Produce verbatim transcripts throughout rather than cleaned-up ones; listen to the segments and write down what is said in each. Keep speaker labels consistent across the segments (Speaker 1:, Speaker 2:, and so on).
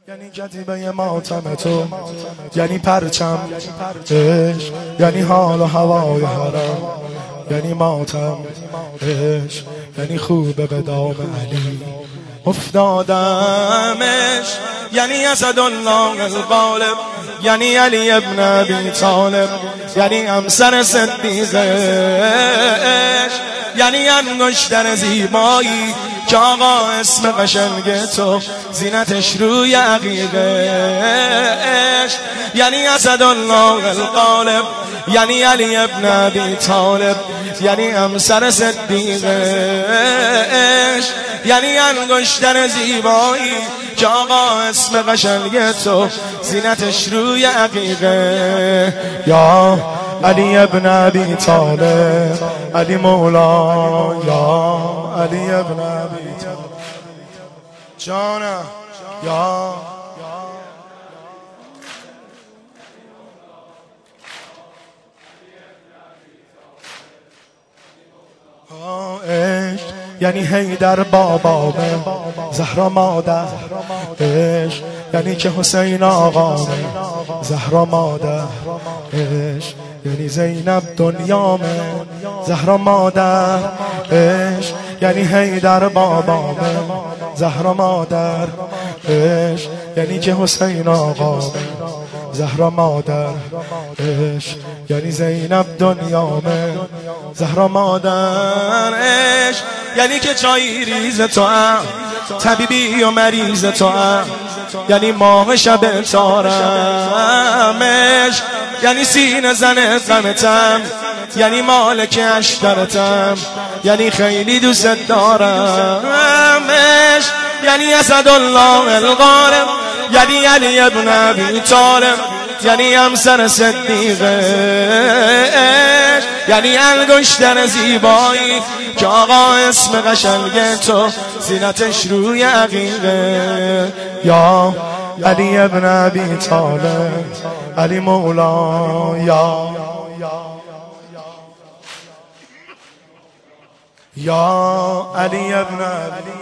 Speaker 1: یعنی کتیبه ماتم تو، یعنی پرچم عشق، یعنی حال و هوای حرم، یعنی ماتم عشق، یعنی خوبه به دام علی افتادمش، یعنی اسدالله الغالب، یعنی علی ابن ابی طالب، یعنی همسر صدیق عشق، یعنی انگشتر زیبایی که آقا اسم قشنگ تو زینتش روی عقیقه عشق، یعنی اسدالله الغالب، یعنی علی ابن ابی طالب، یعنی همسر صدیق عشق، یعنی انگشتر زیبایی که آقا اسم قشنگ تو زینتش روی عقیقه. یا علی ابن ابی طالب، علی مولا، یا علی ابن ابی طالب جانا، یا عشق، یعنی حیدر بابامه، زهرا مادر عشق، یعنی که حسین آقامه، زهرا مادر عشق، یعنی زینب دنیامه، زهرا مادر عشق، یعنی حیدر بابامه، زهرا مادر عشق، یعنی که حسین آقامه، زهرا مادر عشق، یعنی زینب دنیامه، زهرا مادر عشق، یعنی که چای ریز تو هم، طبیبی و مریض تو هم، یعنی ماه شب تارمش، یعنی سینه زن غمتم، یعنی مالک اشترتم، یعنی خیلی دوست دارمش، یعنی اسدالله الغالب، یعنی علی ابن ابی طالب، یعنی همسر صدیق عشق، یعنی انگشتر زیبایی که آقا اسم قشنگ تو زینتش روی عقیقه. یا علی ابن ابی طالب، علی مولا، یا یا علی ابن ابی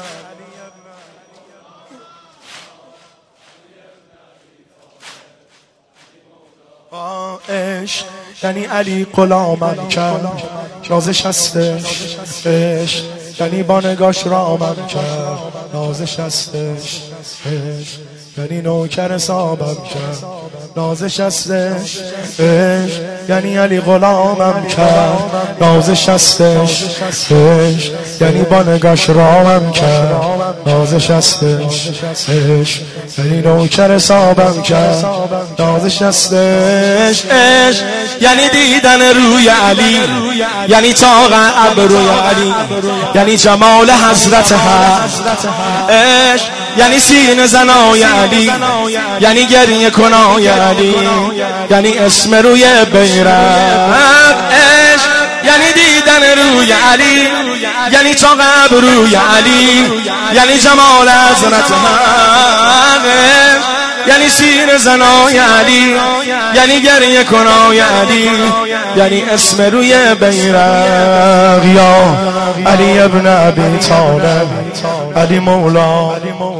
Speaker 1: عشق، یعنی علی غلامم کرد نازش هستش عشق، یعنی با نگاش رامم کرد نازش هستش عشق، یعنی نوکر صابم کرد نازش هستش عشق، یعنی علی غلامم کرد نازش هستش عشق، یعنی با نگاش رامم کرد نازش هستش عشق، یعنی نوکر صابم کرد نازش هستش عشق، یعنی دیدن روی علی، یعنی طاق ابروی علی، یعنی جمال حضرت هست عشق، یعنی سینه زنای علی، یعنی گریه کنای علی، یعنی اسم روی بیرق عشق، یعنی دیدن روی علی، یعنی طاق ابروی علی، یعنی جمال حضرت هست، یعنی سینه زنای علی، یعنی گریه کنای علی، یعنی اسم روی بیرق. یا علی ابن ابی طالب، علی مولا،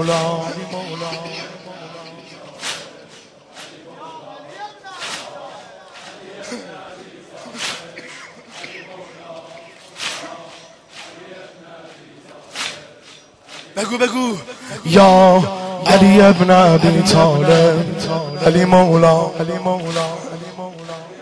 Speaker 1: بگو بگو. یا علی ابن ابی طالب، علی مولا، علی مولا.